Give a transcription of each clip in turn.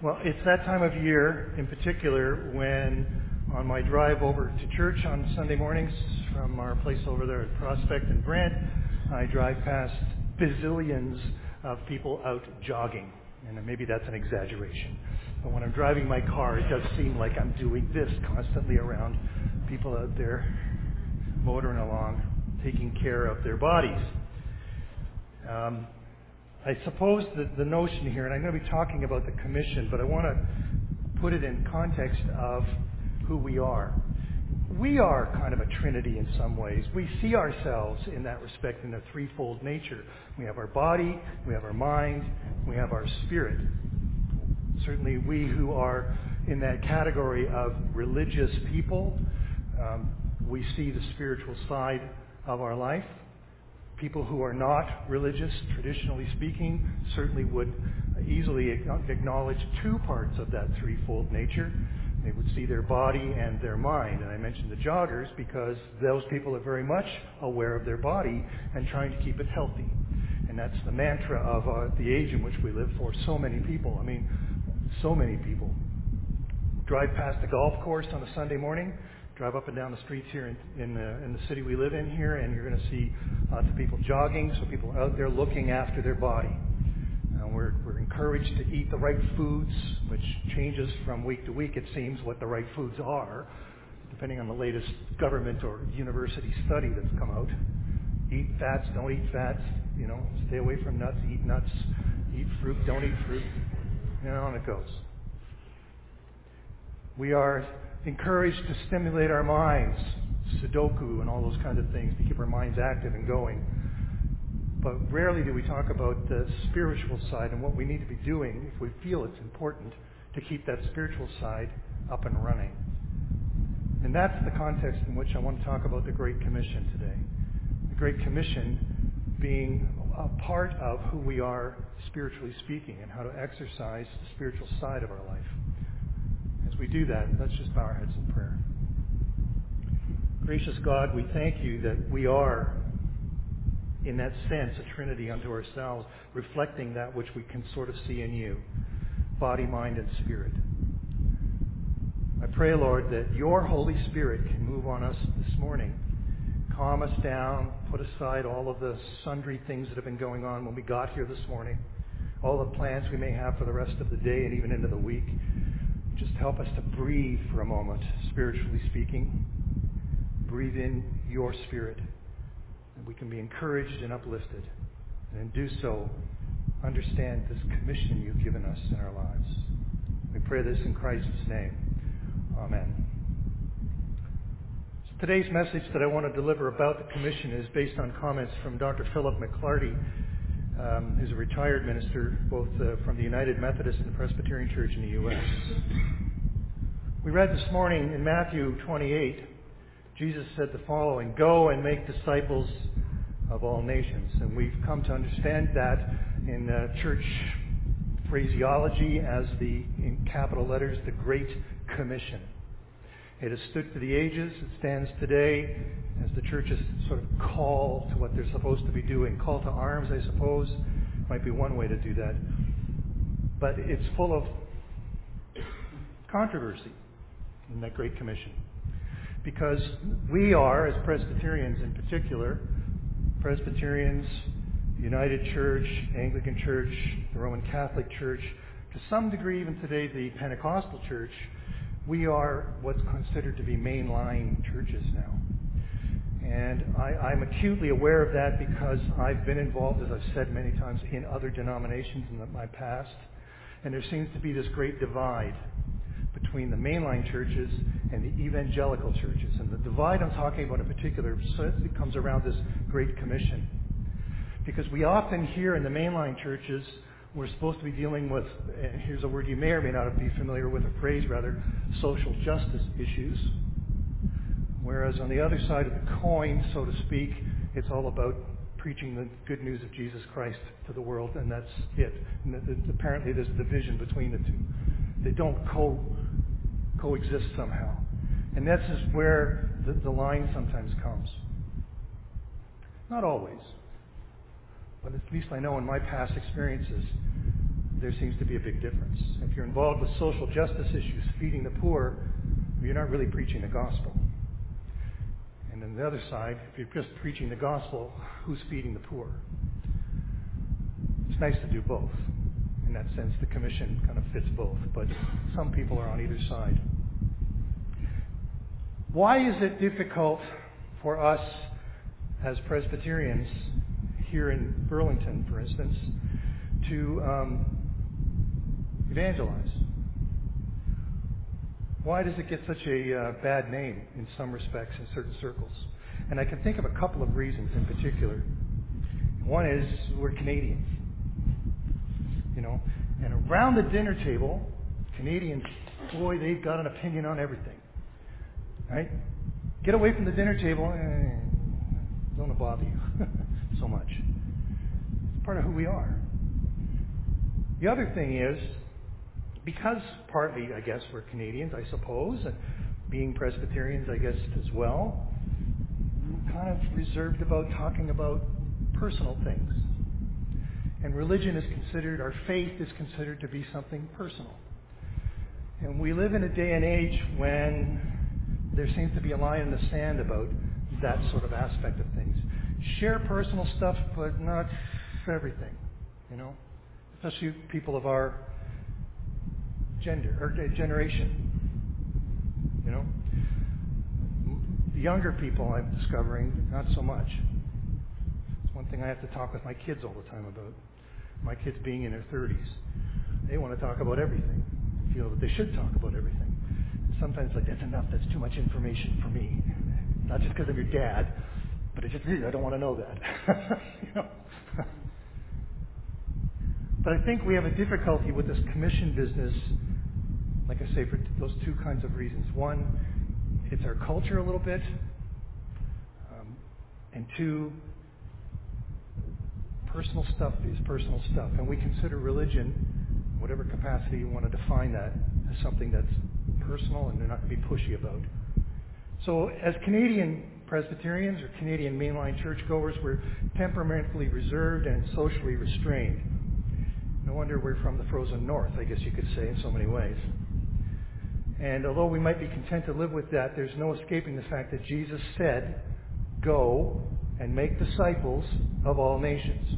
Well, it's that time of year in particular when on my drive over to church on Sunday mornings from our place over there at Prospect and Brant, I drive past bazillions of people out jogging. And maybe that's an exaggeration. But when I'm driving my car, it does seem like I'm doing this constantly around people out there motoring along, taking care of their bodies. I suppose that the notion here, and I'm going to be talking about the commission, but I want to put it in context of who we are. We are kind of a trinity in some ways. We see ourselves in that respect in a threefold nature. We have our body, we have our mind, we have our spirit. Certainly we who are in that category of religious people, we see the spiritual side of our life. People who are not religious, traditionally speaking, certainly would easily acknowledge two parts of that threefold nature. They would see their body and their mind. And I mentioned the joggers because those people are very much aware of their body and trying to keep it healthy. And that's the mantra of the age in which we live for so many people. I mean, so many people. Drive past the golf course on a Sunday morning, drive up and down the streets here in the city we live in here, and you're going to see lots of people jogging, so people are out there looking after their body. We're encouraged to eat the right foods, which changes from week to week, it seems, what the right foods are, depending on the latest government or university study that's come out. Eat fats, don't eat fats, stay away from nuts, eat fruit, don't eat fruit, on it goes. We are encouraged to stimulate our minds, Sudoku and all those kinds of things, to keep our minds active and going. But rarely do we talk about the spiritual side and what we need to be doing if we feel it's important to keep that spiritual side up and running. And that's the context in which I want to talk about the Great Commission today. The Great Commission being a part of who we are spiritually speaking and how to exercise the spiritual side of our life. As we do that, let's just bow our heads in prayer. Gracious God, we thank you that we are, in that sense, a trinity unto ourselves, reflecting that which we can sort of see in you, body, mind, and spirit. I pray, Lord, that your Holy Spirit can move on us this morning, calm us down, put aside all of the sundry things that have been going on when we got here this morning, all the plans we may have for the rest of the day and even into the week. Just help us to breathe for a moment, spiritually speaking. Breathe in your spirit. And we can be encouraged and uplifted. And in do so, understand this commission you've given us in our lives. We pray this in Christ's name. Amen. So today's message that I want to deliver about the commission is based on comments from Dr. Philip McClarty, who's a retired minister, both from the United Methodist and Presbyterian Church in the U.S. We read this morning in Matthew 28, Jesus said the following, "Go and make disciples of all nations." And we've come to understand that in church phraseology as in capital letters, the Great Commission. It has stood for the ages. It stands today as the church's sort of call to what they're supposed to be doing. Call to arms, I suppose, might be one way to do that. But it's full of controversy in that Great Commission. Because we are, as Presbyterians in particular, Presbyterians, the United Church, Anglican Church, the Roman Catholic Church, to some degree even today the Pentecostal Church, we are what's considered to be mainline churches now. And I'm acutely aware of that because I've been involved, as I've said many times, in other denominations in my past. And there seems to be this great divide between the mainline churches and the evangelical churches. And the divide I'm talking about in particular it comes around this Great Commission. Because we often hear in the mainline churches we're supposed to be dealing with, here's a word you may or may not be familiar with, a phrase rather, social justice issues. Whereas on the other side of the coin, so to speak, it's all about preaching the good news of Jesus Christ to the world, and that's it. And apparently there's a division between the two. They don't coexist somehow. And this is where the line sometimes comes. Not always. But at least I know in my past experiences, there seems to be a big difference. If you're involved with social justice issues, feeding the poor, you're not really preaching the gospel. And on the other side, if you're just preaching the gospel, who's feeding the poor? It's nice to do both. In that sense, the commission kind of fits both, but some people are on either side. Why is it difficult for us as Presbyterians here in Burlington, for instance, to evangelize? Why does it get such a bad name in some respects in certain circles? And I can think of a couple of reasons in particular. One is we're Canadians, and around the dinner table, Canadians, boy, they've got an opinion on everything, right? Get away from the dinner table, don't want to bother you so much. It's part of who we are. The other thing is, because partly, I guess, we're Canadians, I suppose, and being Presbyterians, I guess, as well, we're kind of reserved about talking about personal things. And religion is considered, our faith is considered to be something personal. And we live in a day and age when there seems to be a line in the sand about that sort of aspect of things. Share personal stuff, but not everything, especially people of our gender or generation. The younger people I'm discovering, not so much. It's one thing I have to talk with my kids all the time about. My kids being in their 30s, they want to talk about everything. They feel that they should talk about everything. Sometimes like, that's enough, that's too much information for me. Not just because I'm your dad, but I don't want to know that. But I think we have a difficulty with this commission business, like I say, for those two kinds of reasons. One, it's our culture a little bit. And two, personal stuff is personal stuff. And we consider religion, whatever capacity you want to define that, as something that's personal and they're not going to be pushy about. So as Canadian Presbyterians or Canadian mainline churchgoers, we're temperamentally reserved and socially restrained. No wonder we're from the frozen north, I guess you could say, in so many ways. And although we might be content to live with that, there's no escaping the fact that Jesus said, "Go and make disciples of all nations."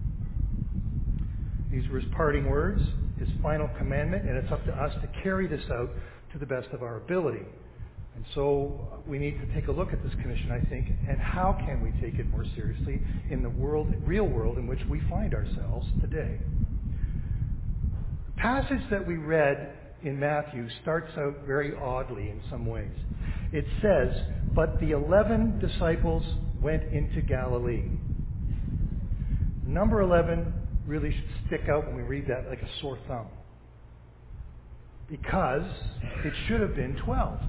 These were his parting words, his final commandment, and it's up to us to carry this out to the best of our ability. And so we need to take a look at this commission, I think, and how can we take it more seriously in the real world in which we find ourselves today. The passage that we read in Matthew starts out very oddly in some ways. It says, "But the 11 disciples went into Galilee." Number 11 really should stick out when we read that like a sore thumb, because it should have been 12.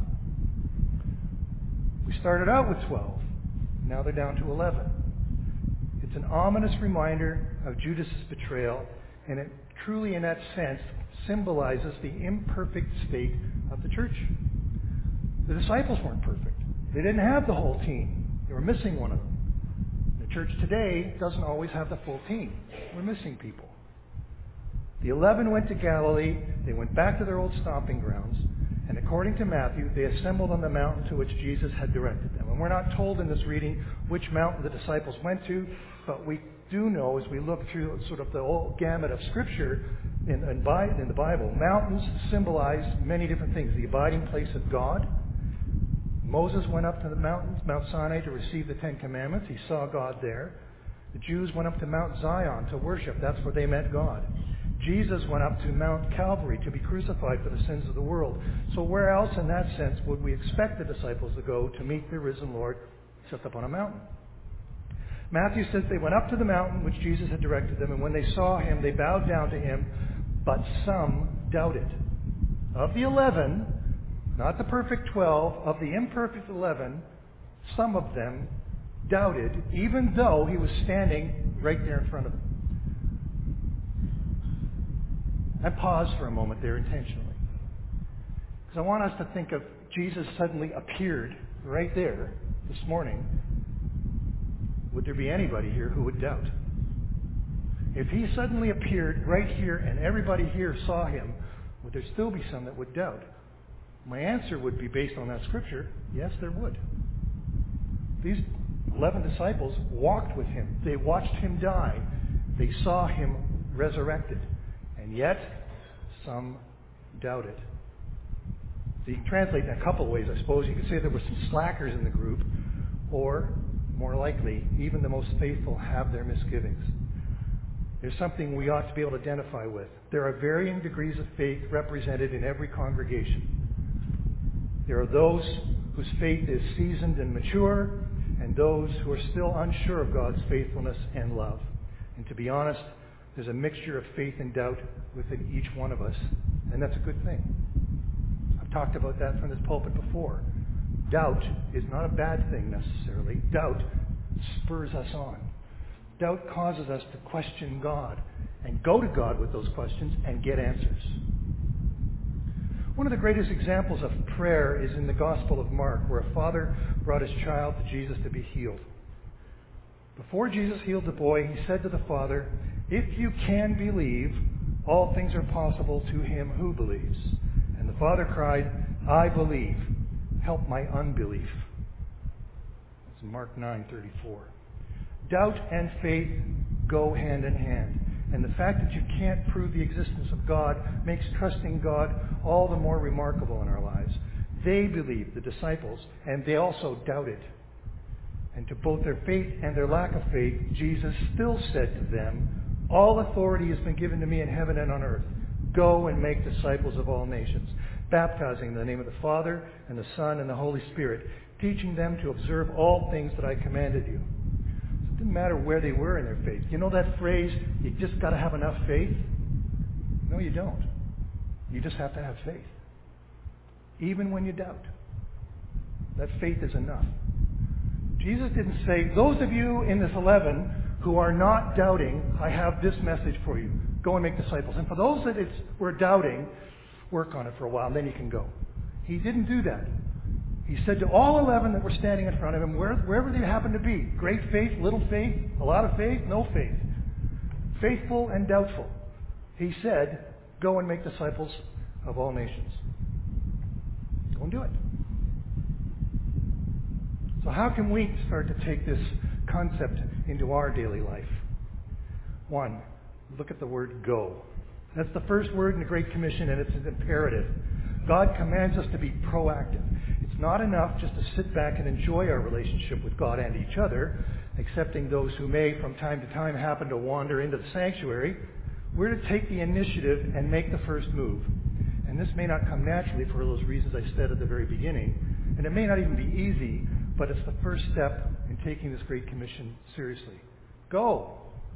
We started out with 12. Now they're down to 11. It's an ominous reminder of Judas' betrayal, and it truly, in that sense, symbolizes the imperfect state of the church. The disciples weren't perfect. They didn't have the whole team. They were missing one of them. The church today doesn't always have the full team. We're missing people. The 11 went to Galilee. They went back to their old stomping grounds. And according to Matthew, they assembled on the mountain to which Jesus had directed them. And we're not told in this reading which mountain the disciples went to, but we do know as we look through sort of the whole gamut of Scripture in the Bible, mountains symbolize many different things. The abiding place of God. Moses went up to the mountains, Mount Sinai, to receive the Ten Commandments. He saw God there. The Jews went up to Mount Zion to worship. That's where they met God. Jesus went up to Mount Calvary to be crucified for the sins of the world. So where else in that sense would we expect the disciples to go to meet the risen Lord except up on a mountain? Matthew says they went up to the mountain which Jesus had directed them, and when they saw him, they bowed down to him, but some doubted. Of the 11, not the perfect 12, of the imperfect 11, some of them doubted, even though he was standing right there in front of them. I paused for a moment there intentionally, because I want us to think of Jesus suddenly appeared right there this morning. Would there be anybody here who would doubt? If he suddenly appeared right here and everybody here saw him, would there still be some that would doubt? My answer would be based on that scripture, yes, there would. These 11 disciples walked with him. They watched him die. They saw him resurrected. And yet, some doubted. So you can translate in a couple of ways, I suppose. You could say there were some slackers in the group, or, more likely, even the most faithful have their misgivings. There's something we ought to be able to identify with. There are varying degrees of faith represented in every congregation. There are those whose faith is seasoned and mature, and those who are still unsure of God's faithfulness and love. And to be honest, there's a mixture of faith and doubt within each one of us, and that's a good thing. I've talked about that from this pulpit before. Doubt is not a bad thing necessarily. Doubt spurs us on. Doubt causes us to question God and go to God with those questions and get answers. One of the greatest examples of prayer is in the Gospel of Mark, where a father brought his child to Jesus to be healed. Before Jesus healed the boy, he said to the father, "If you can believe, all things are possible to him who believes." And the father cried, "I believe. Help my unbelief." That's in Mark 9:34. Doubt and faith go hand in hand. And the fact that you can't prove the existence of God makes trusting God all the more remarkable in our lives. They believed, the disciples, and they also doubted. And to both their faith and their lack of faith, Jesus still said to them, "All authority has been given to me in heaven and on earth. Go and make disciples of all nations, baptizing in the name of the Father and the Son and the Holy Spirit, teaching them to observe all things that I commanded you." So it didn't matter where they were in their faith. You know that phrase, you just got to have enough faith? No, you don't. You just have to have faith. Even when you doubt. That faith is enough. Jesus didn't say, "Those of you in this 11 who are not doubting, I have this message for you. Go and make disciples. And for those that were doubting, work on it for a while, and then you can go." He didn't do that. He said to all 11 that were standing in front of him, wherever they happened to be, great faith, little faith, a lot of faith, no faith, faithful and doubtful, he said, "Go and make disciples of all nations." Go and do it. So how can we start to take this concept into our daily life? One, look at the word go. That's the first word in the Great Commission, and it's an imperative. God commands us to be proactive. It's not enough just to sit back and enjoy our relationship with God and each other, excepting those who may from time to time happen to wander into the sanctuary. We're to take the initiative and make the first move. And this may not come naturally for those reasons I said at the very beginning, and it may not even be easy, but it's the first step in taking this Great Commission seriously. Go.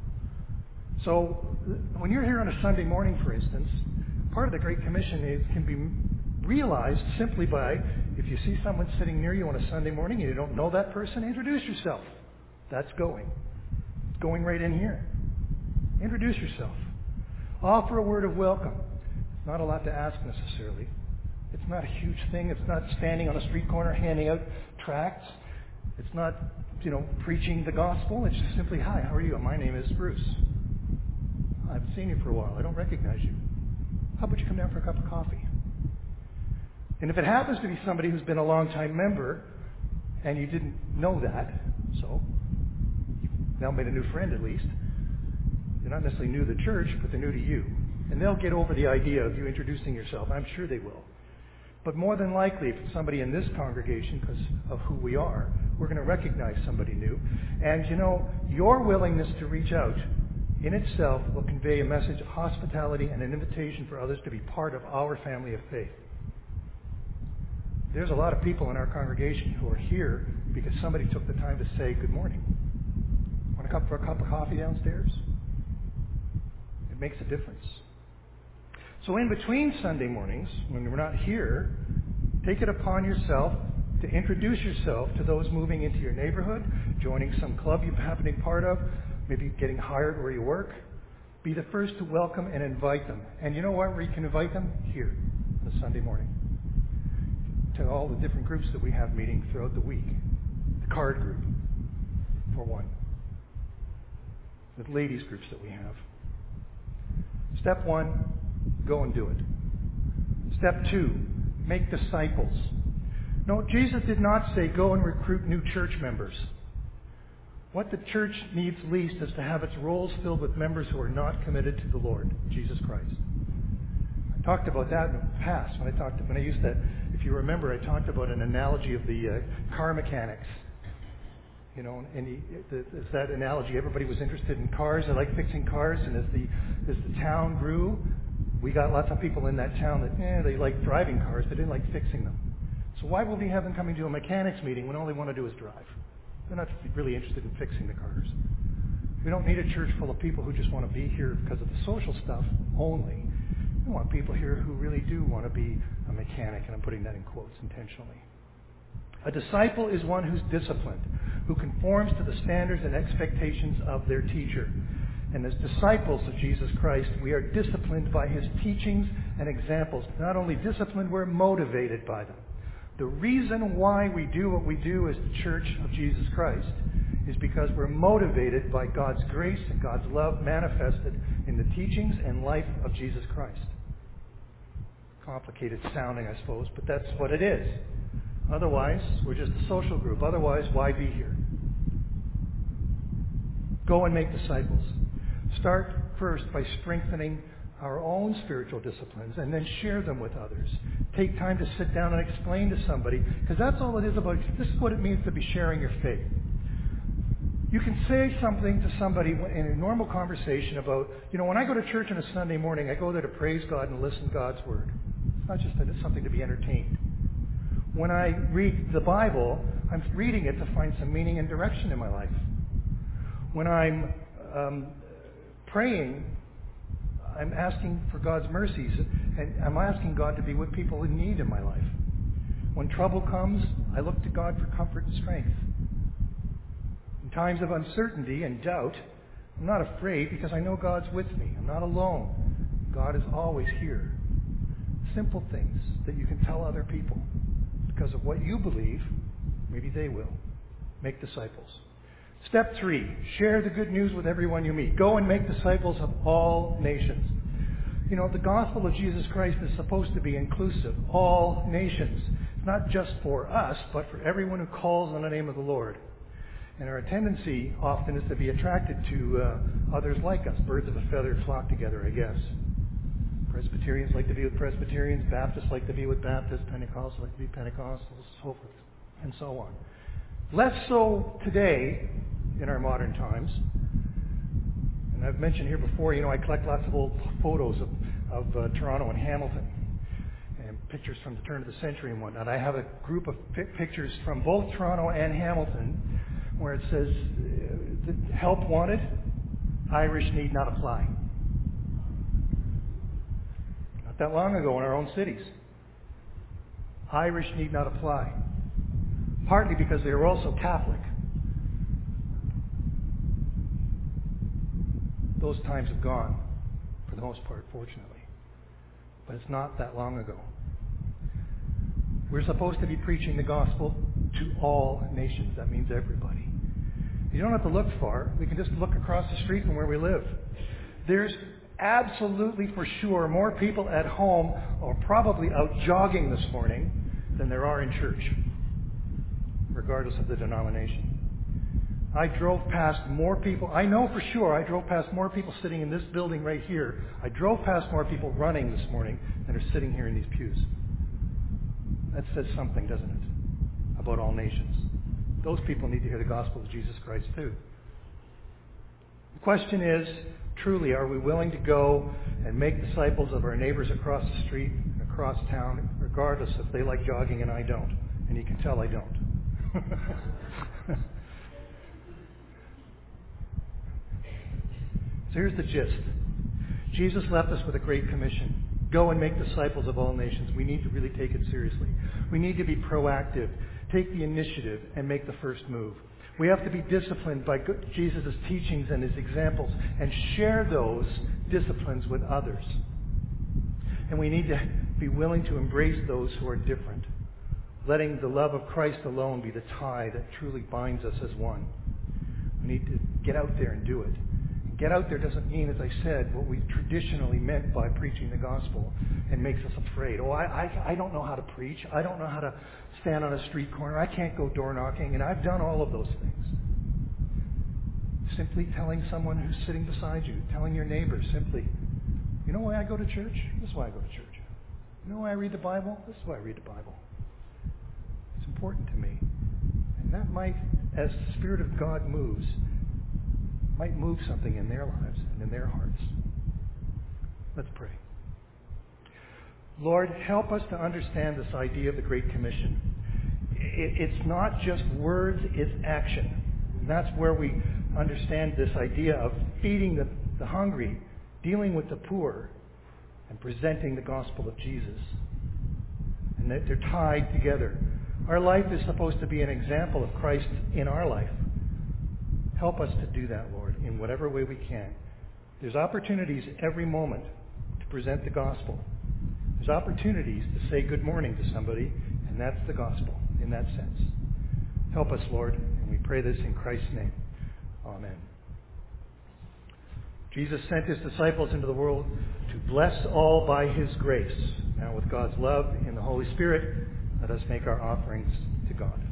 So when you're here on a Sunday morning, for instance, part of the Great Commission can be realized simply by, if you see someone sitting near you on a Sunday morning and you don't know that person, introduce yourself. That's going. It's going right in here. Introduce yourself. Offer a word of welcome. It's not a lot to ask necessarily. It's not a huge thing. It's not standing on a street corner handing out tracts. It's not, preaching the gospel. It's just simply, "Hi, how are you? My name is Bruce. I haven't seen you for a while. I don't recognize you. How about you come down for a cup of coffee?" And if it happens to be somebody who's been a long-time member and you didn't know that, so you've now made a new friend at least. They're not necessarily new to the church, but they're new to you. And they'll get over the idea of you introducing yourself. I'm sure they will. But more than likely, if it's somebody in this congregation, because of who we are, we're going to recognize somebody new. And your willingness to reach out in itself will convey a message of hospitality and an invitation for others to be part of our family of faith. There's a lot of people in our congregation who are here because somebody took the time to say good morning. Want to come for a cup of coffee downstairs? It makes a difference. So in between Sunday mornings, when we're not here, take it upon yourself to introduce yourself to those moving into your neighborhood, joining some club you happen to be part of, maybe getting hired where you work. Be the first to welcome and invite them. And you know what, where you can invite them? Here, on a Sunday morning. To all the different groups that we have meeting throughout the week. The card group, for one. the ladies groups that we have. Step 1, go and do it. Step 2, make disciples. No, Jesus did not say go and recruit new church members. What the church needs least is to have its rolls filled with members who are not committed to the Lord, Jesus Christ. I talked about that in the past when I used that. If you remember, I talked about an analogy of the car mechanics. You know, and it's that analogy. Everybody was interested in cars. They liked fixing cars, and as the town grew, we got lots of people in that town that they liked driving cars, but didn't like fixing them. So why would we have them coming to a mechanics meeting when all they want to do is drive? They're not really interested in fixing the cars. We don't need a church full of people who just want to be here because of the social stuff only. We want people here who really do want to be a mechanic, and I'm putting that in quotes intentionally. A disciple is one who's disciplined, who conforms to the standards and expectations of their teacher. And as disciples of Jesus Christ, we are disciplined by his teachings and examples. Not only disciplined, we're motivated by them. The reason why we do what we do as the Church of Jesus Christ is because we're motivated by God's grace and God's love manifested in the teachings and life of Jesus Christ. Complicated sounding, I suppose, but that's what it is. Otherwise, we're just a social group. Otherwise, why be here? Go and make disciples. Start first by strengthening our own spiritual disciplines and then share them with others. Take time to sit down and explain to somebody, because that's all it is about. This is what it means to be sharing your faith. You can say something to somebody in a normal conversation about, when I go to church on a Sunday morning, I go there to praise God and listen to God's Word. It's not just that it's something to be entertained. When I read the Bible, I'm reading it to find some meaning and direction in my life. When I'm praying, I'm asking for God's mercies, and I'm asking God to be with people in need in my life. When trouble comes, I look to God for comfort and strength. In times of uncertainty and doubt, I'm not afraid because I know God's with me. I'm not alone. God is always here. Simple things that you can tell other people. Because of what you believe, maybe they will. Make disciples. Step 3, share the good news with everyone you meet. Go and make disciples of all nations. The gospel of Jesus Christ is supposed to be inclusive. All nations. It's not just for us, but for everyone who calls on the name of the Lord. And our tendency often is to be attracted to others like us. Birds of a feather flock together, I guess. Presbyterians like to be with Presbyterians. Baptists like to be with Baptists. Pentecostals like to be Pentecostals, so forth, and so on. Less so today in our modern times. And I've mentioned here before, I collect lots of old photos of Toronto and Hamilton and pictures from the turn of the century and whatnot. I have a group of pictures from both Toronto and Hamilton where it says, help wanted, Irish need not apply. Not that long ago in our own cities. Irish need not apply. Partly because they were also Catholic. Those times have gone, for the most part, fortunately. But it's not that long ago. We're supposed to be preaching the gospel to all nations. That means everybody. You don't have to look far. We can just look across the street from where we live. There's absolutely for sure more people at home or probably out jogging this morning than there are in church, regardless of the denomination. I drove past more people. I know for sure I drove past more people sitting in this building right here. I drove past more people running this morning than are sitting here in these pews. That says something, doesn't it, about all nations. Those people need to hear the gospel of Jesus Christ too. The question is, truly, are we willing to go and make disciples of our neighbors across the street and across town, regardless if they like jogging and I don't? And you can tell I don't. So here's the gist. Jesus left us with a great commission. Go and make disciples of all nations. We need to really take it seriously. We need to be proactive, take the initiative, and make the first move. We have to be disciplined by Jesus' teachings and his examples and share those disciplines with others. And we need to be willing to embrace those who are different, letting the love of Christ alone be the tie that truly binds us as one. We need to get out there and do it. get out there doesn't mean, as I said, what we've traditionally meant by preaching the gospel and makes us afraid. Oh, I don't know how to preach. I don't know how to stand on a street corner. I can't go door knocking. And I've done all of those things. Simply telling someone who's sitting beside you, telling your neighbor simply, you know why I go to church? This is why I go to church. You know why I read the Bible? This is why I read the Bible. It's important to me. And that might, as the Spirit of God moves, might move something in their lives and in their hearts. Let's pray. Lord, help us to understand this idea of the Great Commission. It's not just words, it's action. And that's where we understand this idea of feeding the hungry, dealing with the poor, and presenting the gospel of Jesus. And that they're tied together. Our life is supposed to be an example of Christ in our life. Help us to do that, Lord, in whatever way we can. There's opportunities every moment to present the gospel. There's opportunities to say good morning to somebody, and that's the gospel in that sense. Help us, Lord, and we pray this in Christ's name. Amen. Jesus sent his disciples into the world to bless all by his grace. Now with God's love in the Holy Spirit, let us make our offerings to God.